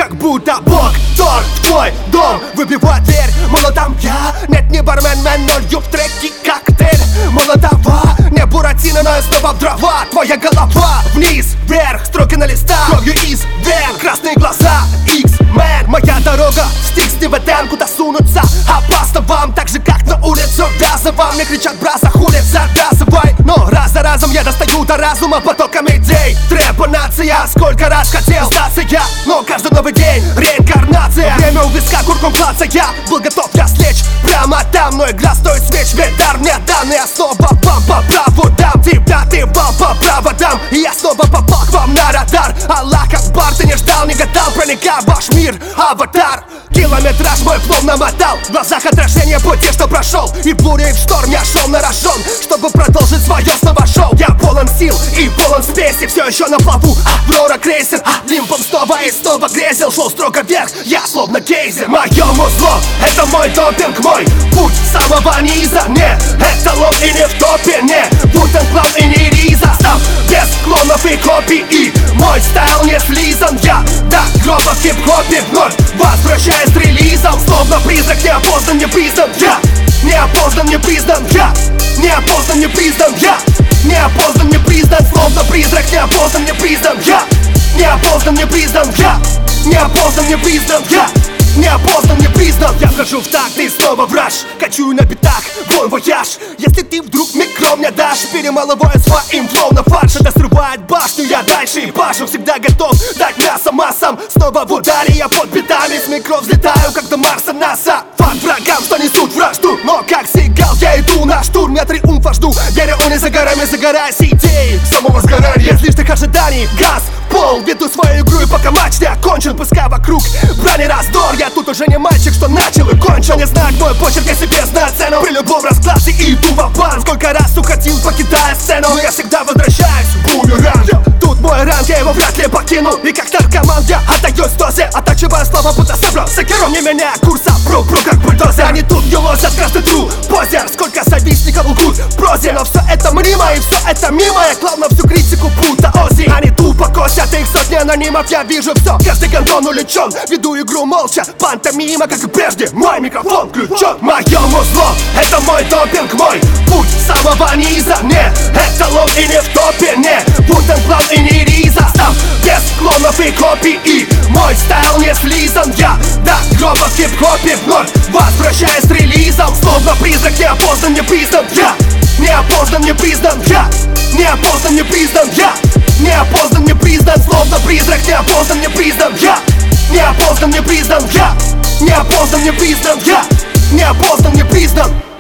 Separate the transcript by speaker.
Speaker 1: как будто Бог торг в твой дом. Выбивает дверь, молотом я. Нет, не бармен, мен нулью в треке коктейль молотова. Не Буратино, но я снова в дрова. Твоя голова вниз, вверх, строки на листах, кровью из вен, красные глаза, X-Men. Моя дорога, стикс не в этен, куда сунуться опасно вам, так же как на улицу Вязова. Мне кричат: браза, хули, заказывай. Но раз за разом я достаю до разума потоком идей. Трепанация, сколько раз хотел сдаться я, но каждый новый день реинкарнация. Время у виска, курком клацая, был готов я слечь прямо там. Но игра стоит свеч, ведь дар мне дан. И я снова вам по праву дам. Тебя ты вал по проводам, и я снова попал к вам на радар. Аллах Акбар, ты не ждал, не гадал, проникал в ваш мир, аватар. Километраж мой плов намотал, в глазах отражение пути, что прошел. И в буре, и в шторм я шел на рожон, чтобы продолжить свое снова шоу. Я полон сил и полон спеси, все еще на плаву, Аврора крейсер. Лимпом снова и снова грезил, шел строго вверх, я словно гейзер. Мое музло, это мой допинг, мой путь с самого низа. Не эталон и не в топе, не Вутен Клан и не Риза. Став без клонов и копий, и мой стайл не слизан. Я до гроба в хип-хопе вновь возвращаюсь с релизом. Словно призрак, не опознан, не признан. Я не опознан, не признан. Я не опознан, не признан. Я не опознан, не признан. Словно призрак, не опознан, не признан. Я не опознан, не признан. Я не опознан, не признан. Я не опознан, не признан. Я вхожу в такт и снова в раш, качую на битах, вон вояж. Если ты вдруг микро мне дашь, перемалываю своим флоу на фарш. Это срывает башню, я дальше и башу. Всегда готов дать мясо массам. Снова в ударе, я под битами с микро взлетаю, как до Марса НАСА. Фан врагам, что несут вражду, но как сигал я иду на штурм. Я триумфа жду, верю, он не за горами, загораясь идеей самого сгорания. Без лишних ожиданий, газ в пол, веду свою игру, и пока матч не окончен, пускай вокруг брани раздор. Я тут уже не мальчик, что начал и кончил. Не знать мой почерк, я себе знаю цену. При любом раскладе иду в бан. Сколько раз уходил, покидая сцену, но я всегда возвращаюсь в бумеранг. Тут мой ранг, я его вряд ли покину. И как наркоман я отдаюсь дозе, оттачивая слова, будто собрал сокером, не меняя курса. Пру как бульдозер. Они тут не лозят, каждый тру позер. Сколько завистников лгут в прозе, но все это мимо, и все это мимо. Я клал на всю критику, будто Ози. Они тупо косят, их сотни анонимов. Я вижу все, каждый гандон увлечен. Веду игру молча, пантомима, как и прежде. Мой микрофон включен. Мое музло, это мой допинг, мой путь с самого низа. Не эталон и не в топе, не Вутен Клан и не Риза. Став без клонов и копий, и мой стайл не слизан. Я до гроба в хип-хопе вновь возвращаюсь с релизом. Словно призрак, не опознан, не признан. Я не опознан, не признан. Я не опознан, не признан. Я не опознан, не признан. Словно призрак, не опознан, не признан. Я не опознан, не признан. Я не опознан, не признан. Я не опознан, не признан.